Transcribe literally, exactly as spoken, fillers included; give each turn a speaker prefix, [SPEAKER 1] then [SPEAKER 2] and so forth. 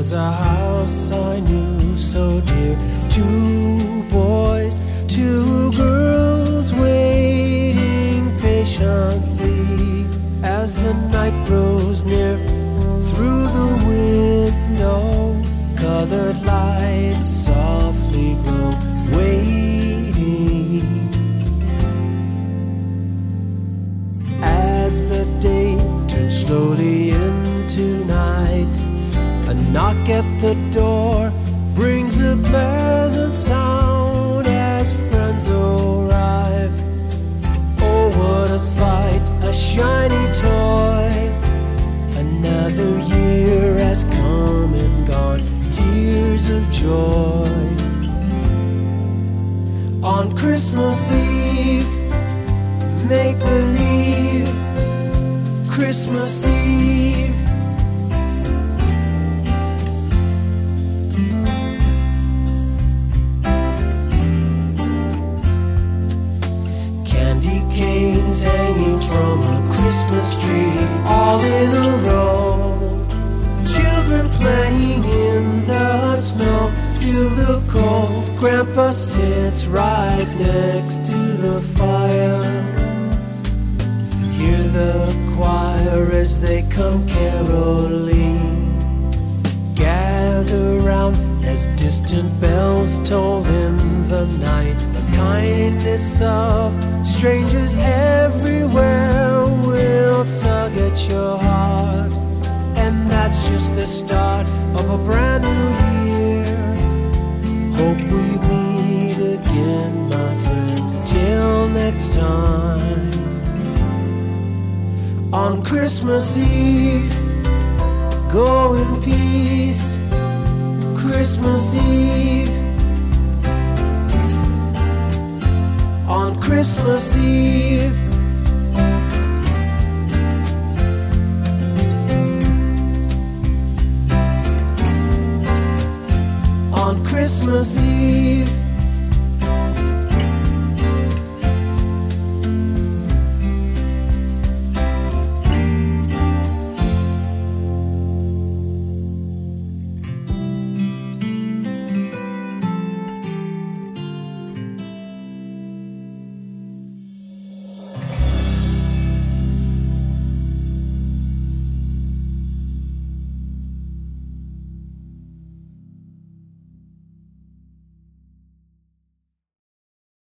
[SPEAKER 1] was a house I knew so dear. Two boys, two girls waiting patiently as the night grows near. Through the window, colored lights softly glow, waiting. As the day turns slowly into night, a knock at the door brings a pleasant sound as friends arrive. Oh, what a sight, a shiny toy. Another year has come and gone, tears of joy. On Christmas Eve, make believe, Christmas Eve. Candy canes hanging from a Christmas tree, all in a row. Children playing in the snow, feel the cold. Grandpa sits right next to the fire. Hear the choir as they come caroling. Gather round as distant bells toll in the night. The kindness of strangers everywhere will tug at your heart. And that's just the start of a brand new year. Hope we meet again, my friend. Till next time. On Christmas Eve, go in peace. Christmas Eve. On Christmas Eve. On Christmas Eve.